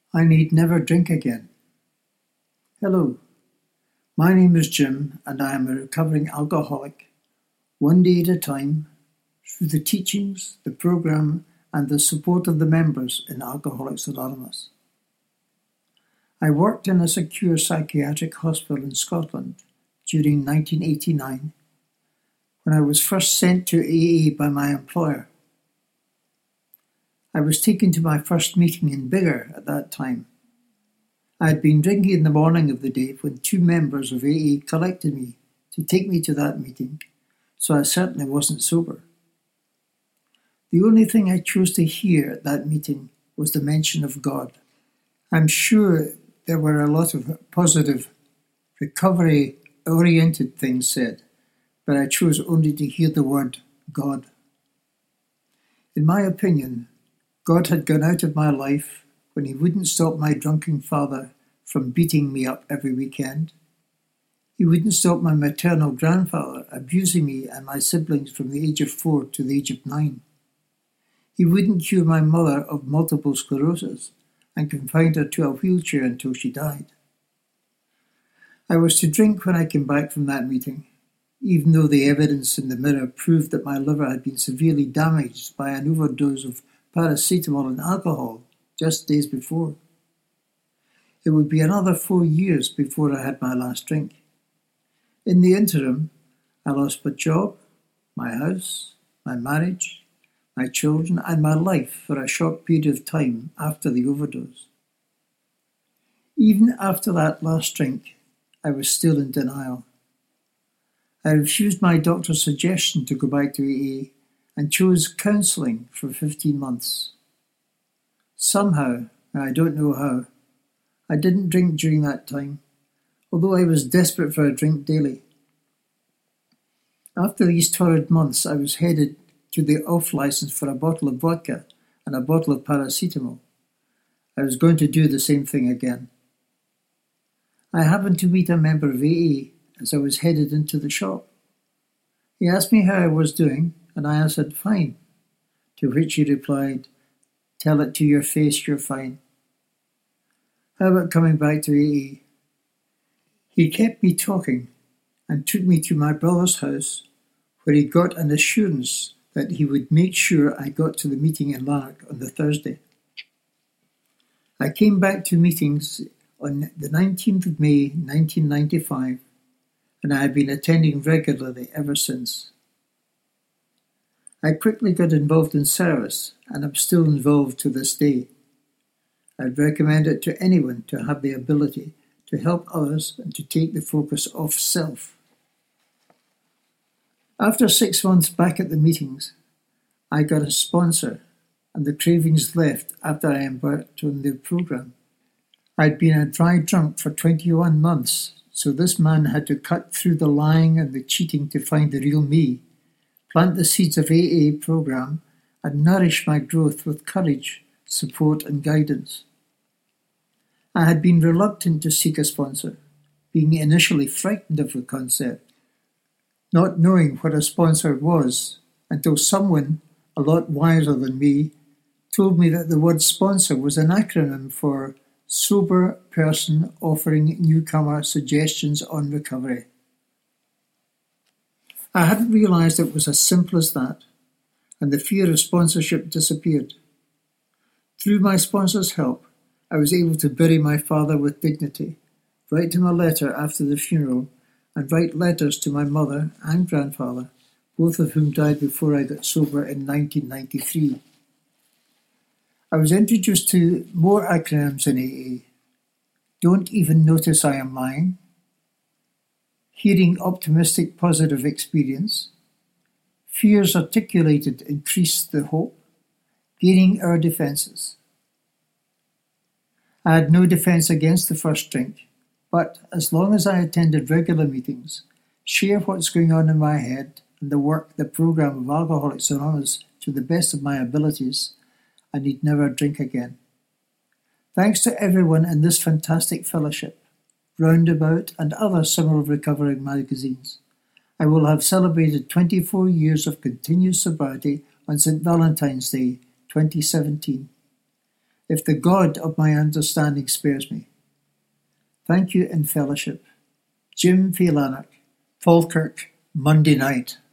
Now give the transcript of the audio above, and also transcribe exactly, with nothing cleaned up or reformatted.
I need never drink again. Hello, my name is Jim and I am a recovering alcoholic, one day at a time, through the teachings, the program and the support of the members in Alcoholics Anonymous. I worked in a secure psychiatric hospital in Scotland during nineteen eighty-nine when I was first sent to A A by my employer. I was taken to my first meeting in Biggar at that time. I had been drinking in the morning of the day when two members of A A collected me to take me to that meeting, so I certainly wasn't sober. The only thing I chose to hear at that meeting was the mention of God. I'm sure there were a lot of positive, recovery-oriented things said, but I chose only to hear the word God. In my opinion, God had gone out of my life when he wouldn't stop my drunken father from beating me up every weekend. He wouldn't stop my maternal grandfather abusing me and my siblings from the age of four to the age of nine. He wouldn't cure my mother of multiple sclerosis and confined her to a wheelchair until she died. I was to drink when I came back from that meeting, even though the evidence in the mirror proved that my liver had been severely damaged by an overdose of paracetamol and alcohol just days before. It would be another four years before I had my last drink. In the interim, I lost my job, my house, my marriage, my children, and my life for a short period of time after the overdose. Even after that last drink, I was still in denial. I refused my doctor's suggestion to go back to A A and chose counselling for fifteen months. Somehow, I don't know how, I didn't drink during that time, although I was desperate for a drink daily. After these torrid months, I was headed to the off-licence for a bottle of vodka and a bottle of paracetamol. I was going to do the same thing again. I happened to meet a member of A A as I was headed into the shop. He asked me how I was doing, and I answered, fine, to which he replied, tell it to your face you're fine. How about coming back to A A? He kept me talking and took me to my brother's house, where he got an assurance that he would make sure I got to the meeting in Lanark on the Thursday. I came back to meetings on the nineteenth of May nineteen ninety-five, and I had been attending regularly ever since. I quickly got involved in service, and am still involved to this day. I'd recommend it to anyone to have the ability to help others and to take the focus off self. After six months back at the meetings, I got a sponsor, and the cravings left after I embarked on the program. I'd been a dry drunk for twenty-one months, so this man had to cut through the lying and the cheating to find the real me, plant the seeds of A A program, and nourish my growth with courage, support and guidance. I had been reluctant to seek a sponsor, being initially frightened of the concept, not knowing what a sponsor was, until someone, a lot wiser than me, told me that the word sponsor was an acronym for Sober Person Offering Newcomer Suggestions on Recovery. I hadn't realised it was as simple as that, and the fear of sponsorship disappeared. Through my sponsor's help, I was able to bury my father with dignity, write him a letter after the funeral, and write letters to my mother and grandfather, both of whom died before I got sober in nineteen ninety-three. I was introduced to more acronyms in A A. Don't even notice I am lying. Hearing optimistic positive experience. Fears articulated increase the hope. Gaining our defences. I had no defence against the first drink, but as long as I attended regular meetings, share what's going on in my head and the work the program of Alcoholics Anonymous to the best of my abilities, I need never drink again. Thanks to everyone in this fantastic fellowship, Roundabout and other similar recovering magazines, I will have celebrated twenty-four years of continuous sobriety on Saint Valentine's Day, twenty seventeen. if the God of my understanding spares me. Thank you in fellowship. Jim Phelannock, Falkirk, Monday night.